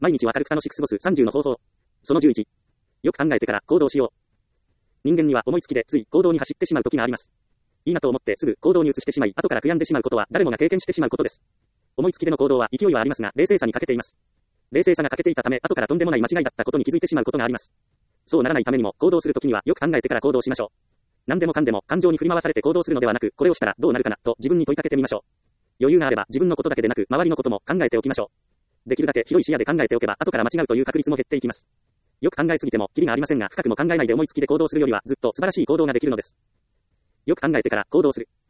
毎日は軽く楽しく過ごす30の方法。その11。よく考えてから行動しよう。人間には思いつきでつい行動に走ってしまう時があります。いいなと思ってすぐ行動に移してしまい、後から悔やんでしまうことは誰もが経験してしまうことです。思いつきでの行動は勢いはありますが、冷静さに欠けています。冷静さが欠けていたため、後からとんでもない間違いだったことに気づいてしまうことがあります。そうならないためにも、行動するときにはよく考えてから行動しましょう。何でもかんでも感情に振り回されて行動するのではなく、これをしたらどうなるかなと自分に問いかけてみましょう。余裕があれば自分のことだけでなく周りのことも考えておきましょう。できるだけ広い視野で考えておけば後から間違うという確率も減っていきます。よく考えすぎてもキリがありませんが、深くも考えないで思いつきで行動するよりはずっと素晴らしい行動ができるのです。よく考えてから行動する。